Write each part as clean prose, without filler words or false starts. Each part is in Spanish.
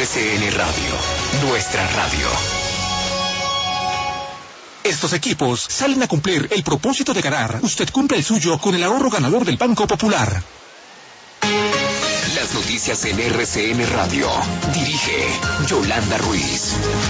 RCN Radio, nuestra radio. Estos equipos salen a cumplir el propósito de ganar. Usted cumple el suyo con el ahorro ganador del Banco Popular. Las noticias en RCN Radio. Dirige Yolanda Ruiz.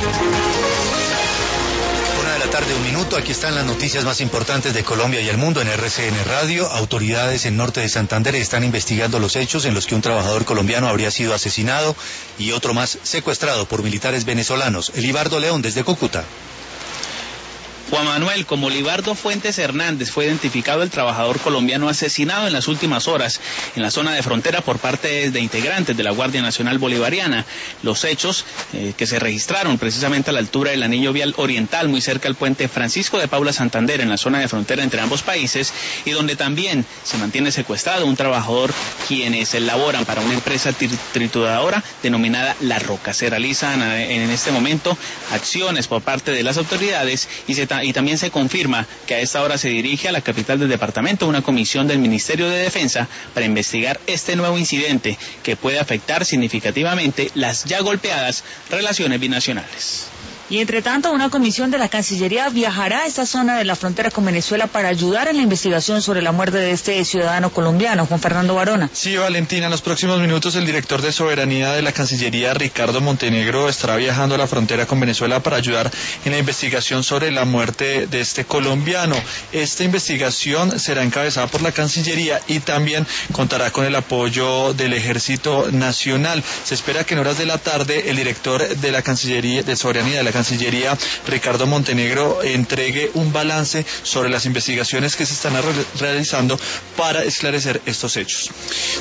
1:00 PM, aquí están las noticias más importantes de Colombia y el mundo en RCN Radio. Autoridades en norte de Santander están investigando los hechos en los que un trabajador colombiano habría sido asesinado y otro más secuestrado por militares venezolanos. Elibardo León desde Cúcuta. Juan Manuel, como Libardo Fuentes Hernández, fue identificado el trabajador colombiano asesinado en las últimas horas en la zona de frontera por parte de integrantes de la Guardia Nacional Bolivariana. Los hechos que se registraron precisamente a la altura del anillo vial oriental, muy cerca al puente Francisco de Paula Santander, en la zona de frontera entre ambos países, y donde también se mantiene secuestrado un trabajador quienes laboran para una empresa trituradora denominada La Roca. Se realizan en este momento acciones por parte de las autoridades y también se confirma que a esta hora se dirige a la capital del departamento una comisión del Ministerio de Defensa para investigar este nuevo incidente que puede afectar significativamente las ya golpeadas relaciones binacionales. Y entre tanto, una comisión de la Cancillería viajará a esta zona de la frontera con Venezuela para ayudar en la investigación sobre la muerte de este ciudadano colombiano, Juan Fernando Barona. Sí, Valentina, en los próximos minutos el director de Soberanía de la Cancillería, Ricardo Montenegro, estará viajando a la frontera con Venezuela para ayudar en la investigación sobre la muerte de este colombiano. Esta investigación será encabezada por la Cancillería y también contará con el apoyo del Ejército Nacional. Se espera que en horas de la tarde el director de la Cancillería de Soberanía de la Cancillería, Ricardo Montenegro, entregue un balance sobre las investigaciones que se están realizando para esclarecer estos hechos.